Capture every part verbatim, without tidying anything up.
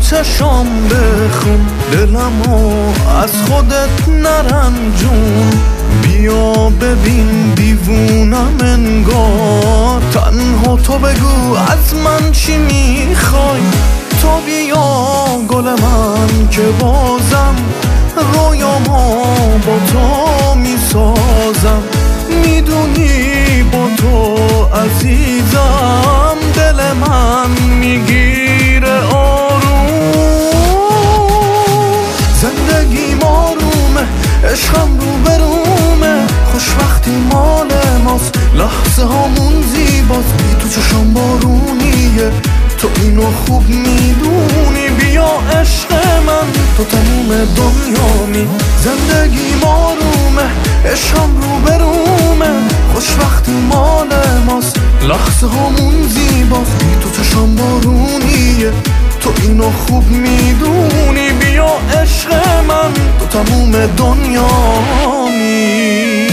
چشام بخون، دلمو از خودت نرنجون. بیا ببین دیوونم انگار، تنها تو بگو از من چی میخوای. تو بیا گل من که بازم رویامو با تو میسازم. میدونی با تو عزیزم دل من میگیره آروم. زندگی آرومه، عشقم رو برومه، خوشبختی مال ماست، لحظه هامون زیباست. بی تو چشم بارونیه، تو اینو خوب میدونی. بیا عشق من، تو تموم دنیامی. زندگی آرومه، عشقم رو برومه، خوشبختی مال ماست، لحظه هامون زیباست. بی تو چشم بارونیه، تو اینو خوب میدونی. بیا عشق من، تو تموم دنیامی.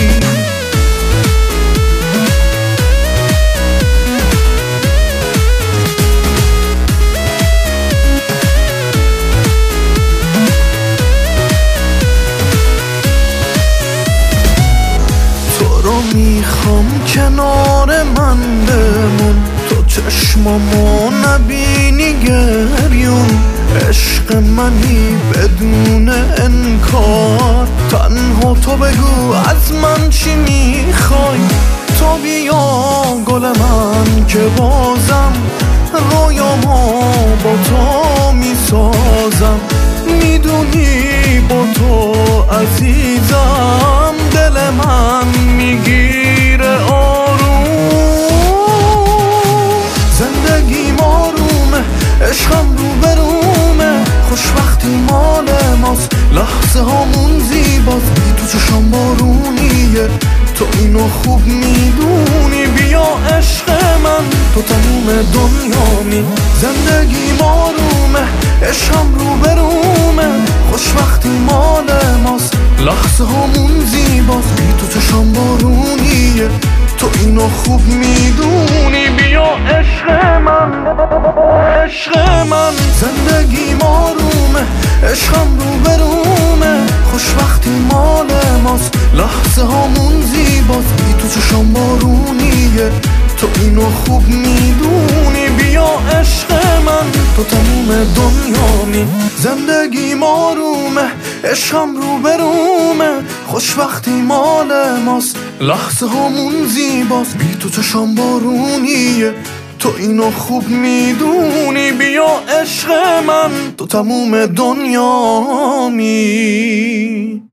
میخوام کنار من بمون، تو چشمامو نبینی گریون. عشق منی بدون انکار، تنها تو بگو از من چی میخوای. تو بیا گل من که بازم رویامو با تو میسازم. میدونی با تو عزیزم دل من میگیره آروم. زندگی آرومه، عشقم رو برومه، خوشبختی مال ماست، لحظه هامون زیباست. بی تو چشم بارونیه، تو اینو خوب میدونی. بیا عشق من، تو تموم دنیامی. زندگی آرومه، عشقم رو برومه، خوشبختی مال ماست، لحظه هامون زیباست. بی تو چشم بارونیه، تو اینو خوب میدونی. بیا عشق من، عشق من. زندگی آرومه، عشقم رو برومه، خوشبختی مال ماست، لحظه هامون زیباست. بی تو چشم بارونیه، تو اینو خوب میدونی. بیا عشق من، تو تموم دنیامی. زندگی آرومه، عشقم رو برومه، خوشبختی مال ماست، لحظه همون زیباست. بی تو چشم بارونیه، تو اینو خوب میدونی. بیا عشق من، تو تموم دنیامی.